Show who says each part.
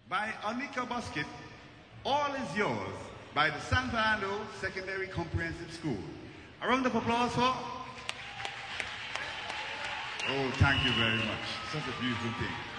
Speaker 1: by Anika Basket, All Is Yours, by the San Fernando Secondary Comprehensive School. A round of applause for... Oh, thank you very much. Such a beautiful thing.